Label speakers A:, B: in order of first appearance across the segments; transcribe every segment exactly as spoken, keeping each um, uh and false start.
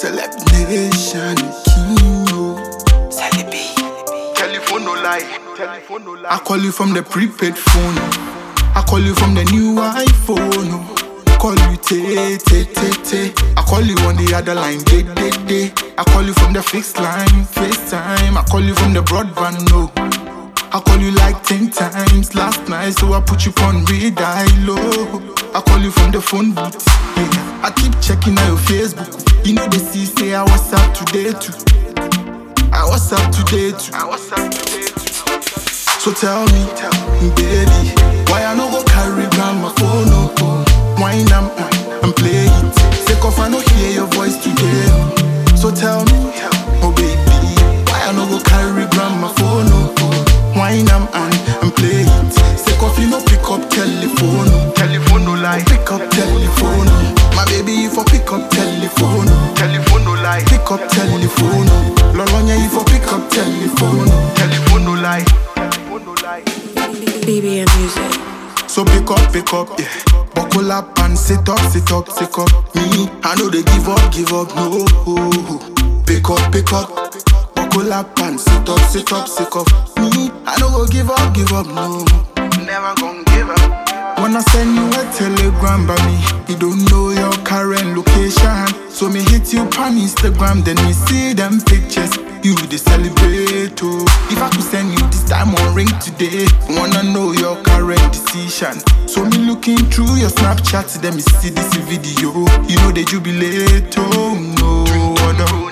A: Celeb Nation, King, Celebi.
B: Telephone no lie. Telephone no lie.
A: I call you from the prepaid phone. I call you from the new iPhone. Call you te te te te. I call you on the other line, day day day. I call you from the fixed line, FaceTime. I call you from the broadband, no. I call you like ten times last night, so I put you on redial. I call you from the phone booth. Yeah. I keep checking out your Facebook. You know they see say I was up today too. I was up today too.
B: I was up today too.
A: So tell me, tell me, baby, why I no go carry round my phone? No, oh. Wine and and play it. Take off, I no hear your voice today. So tell me, tell me, oh baby, why I no go carry round my phone? No, oh. Wine and and play it. Take off, you no pick up telephone.
B: Telephone no lie.
A: Pick up telephone. My baby, if I pick up telephone.
B: Telephone no lie.
A: Pick up telephone. Lolonya, if I pick up telephone.
B: Telephone no lie. Telephone no lie.
C: B B M music.
A: So pick up, pick up, yeah. Buckle up and sit up, sit up, sit up. Me, I know they give up, give up, no. Pick up, pick up. Buckle up and sit up, sit up, sit up. Me, I know go give up, give up, no.
B: Never gon' give up.
A: When I send you a telegram by me, you don't know your current location. So me hit you on Instagram, then me see them pictures. You they celebrate, oh. If I could send you this time on ring today, wanna know your current decision. So me looking through your Snapchat, then me see this video. You know they jubilate, oh no other.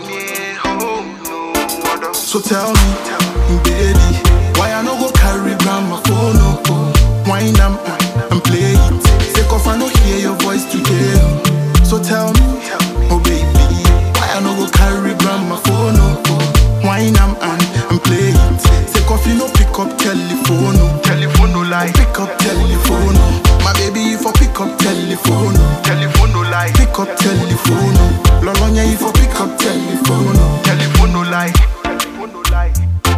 A: So tell me, tell me, baby, why I no go carry round my phone, oh, oh. Wine and, and play it. Take off, I no hear your voice today. So tell me, tell me, oh baby, why I no go carry round my phone, oh, oh. Wine and, and, and play it. Take off, you no pick up telephone.
B: Telephone no lie.
A: Pick up telephone. My baby, if I pick up telephone.
B: Telephone no lie.
A: Pick up telephone. Lolonya, if I pick up telephone.
B: Telephone no lie. Telephone no lie.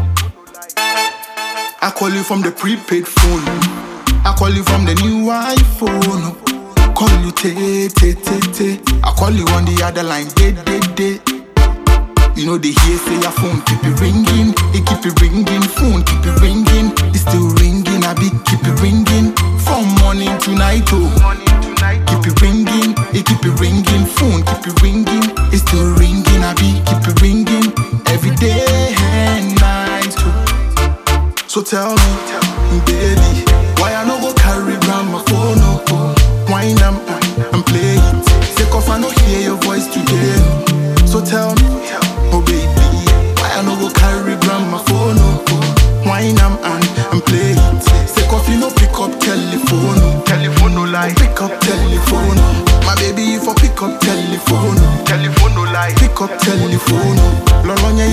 A: I call you from the prepaid phone. I call you from the new iPhone. Call you te te te te. I call you on the other line, day day day. You know they hear say your phone keep it ringing, it keep it ringing, phone keep it ringing, it's still ringing, I be keep it ringing, from morning to night, oh. Keep it ringing, it keep it ringing, phone keep it ringing, it's still ringing, I be keep it ringing, every day and night, oh. So tell me, tell me, baby, why I no go carry round my phone, oh, oh. Wine and, and play it, take off, I no hear your voice today. So tell me, tell me, oh baby, why I no go carry round my phone, oh, oh. Wine and, and, and play it. Take off, you no pick up telephone.
B: Telephone no lie.
A: Pick up telephone. My baby, if I pick up telephone.
B: Telephone no lie.
A: Pick up telephone. Lolonya,